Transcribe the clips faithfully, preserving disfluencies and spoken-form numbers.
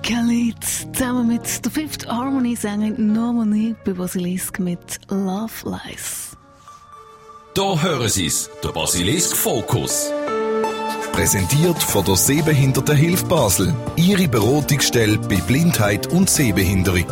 Khalid zusammen mit der Fifth Harmony singen Normani bei Basilisk mit Love Lies. Da hören Sie es, der Basilisk Fokus. Präsentiert von der Sehbehindertenhilfe Basel. Ihre Beratungsstelle bei Blindheit und Sehbehinderung.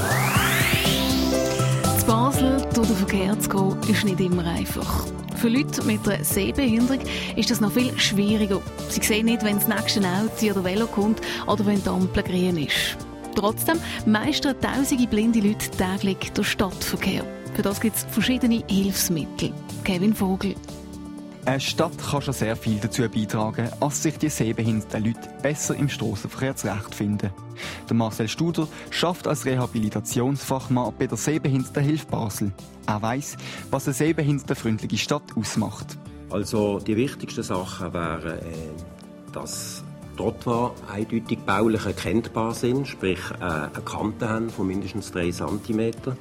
In Basel durch den Verkehr zu gehen, ist nicht immer einfach. Für Leute mit einer Sehbehinderung ist das noch viel schwieriger. Sie sehen nicht, wenn das nächste Auto oder Velo kommt oder wenn die Ampel grün ist. Trotzdem meistern tausende blinde Leute täglich den Stadtverkehr. Für das gibt es verschiedene Hilfsmittel. Kevin Vogel. Eine Stadt kann schon sehr viel dazu beitragen, dass sich die sehbehinderten Leute besser im Strassenverkehr zurechtfinden. Der Marcel Studer arbeitet als Rehabilitationsfachmann bei der Sehbehindertenhilfe Basel. Er weiss, was eine sehbehindertenfreundliche Stadt ausmacht. Also die wichtigsten Sachen wären, äh, dass Trottoir eindeutig baulich erkennbar sind, sprich äh, eine Kante haben von mindestens drei Zentimeter.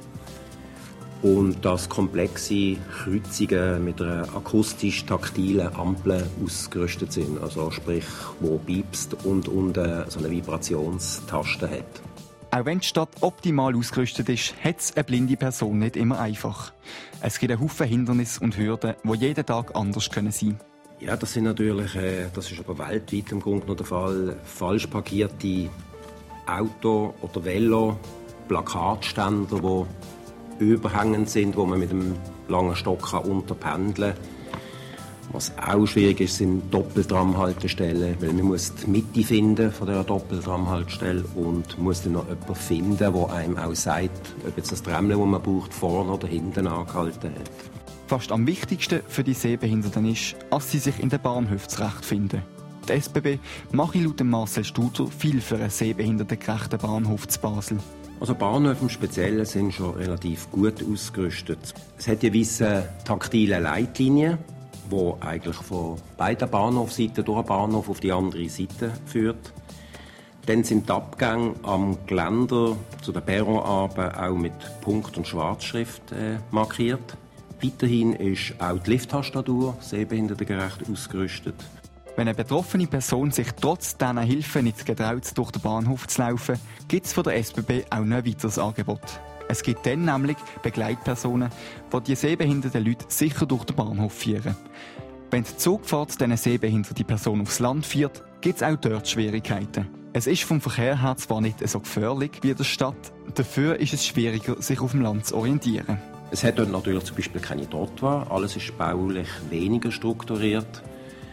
Und dass komplexe Kreuzungen mit einer akustisch-taktilen Ampel ausgerüstet sind. Also sprich, wo piepst und unten so eine Vibrationstaste hat. Auch wenn die Stadt optimal ausgerüstet ist, hat es eine blinde Person nicht immer einfach. Es gibt einen Haufen Hindernisse und Hürden, die jeden Tag anders sein können. Ja, das sind natürlich, äh, das ist aber weltweit im Grunde noch der Fall, falsch parkierte Auto oder Velo, Plakatständer, die überhängend sind, wo man mit einem langen Stock unterpendeln kann. Was auch schwierig ist, sind Doppeltramhaltestellen, weil man muss die Mitte finden von dieser Doppeltramhaltestelle und muss dann noch jemanden finden, der einem auch sagt, ob jetzt das Tramle, das man braucht, vorne oder hinten angehalten hat. Fast am wichtigsten für die Sehbehinderten ist, dass sie sich in den Bahnhöfen zurechtfinden. Die S B B mache laut Marcel Studer viel für einen sehbehindertengerechten Bahnhof zu Basel. Also Bahnhöfe im Speziellen sind schon relativ gut ausgerüstet. Es hat gewisse taktile Leitlinien, die eigentlich von beiden Bahnhofseiten durch den Bahnhof auf die andere Seite führt. Dann sind die Abgänge am Geländer zu den Perronarben auch mit Punkt- und Schwarzschrift äh, markiert. Weiterhin ist auch die Lifttastatur sehbehindertengerecht ausgerüstet. Wenn eine betroffene Person sich trotz dieser Hilfe nicht getraut, durch den Bahnhof zu laufen, gibt es von der S B B auch noch ein weiteres Angebot. Es gibt dann nämlich Begleitpersonen, die die sehbehinderten Leute sicher durch den Bahnhof führen. Wenn die Zugfahrt diese sehbehinderte Person aufs Land führt, gibt es auch dort Schwierigkeiten. Es ist vom Verkehr her zwar nicht so gefährlich wie in der Stadt, dafür ist es schwieriger, sich auf dem Land zu orientieren. Es hat dort natürlich zum Beispiel keine Trottoir, alles ist baulich weniger strukturiert.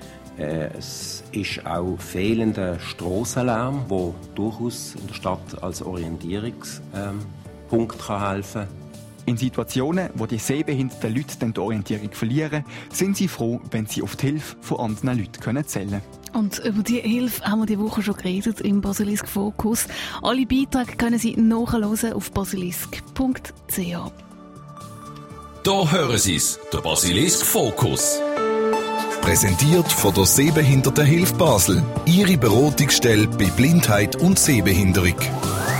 Es ist auch fehlender Strassenlärm, der durchaus in der Stadt als Orientierungspunkt helfen kann. In Situationen, wo die sehbehinderten Leute dann die Orientierung verlieren, sind sie froh, wenn sie auf die Hilfe von anderen Leuten zählen können. Und über diese Hilfe haben wir diese Woche schon geredet im Basilisk Fokus. Alle Beiträge können Sie nachhören auf basilisk punkt c h. Da hören Sie es, der Basilisk Fokus. Präsentiert von der Sehbehindertenhilfe Basel. Ihre Beratungsstelle bei Blindheit und Sehbehinderung.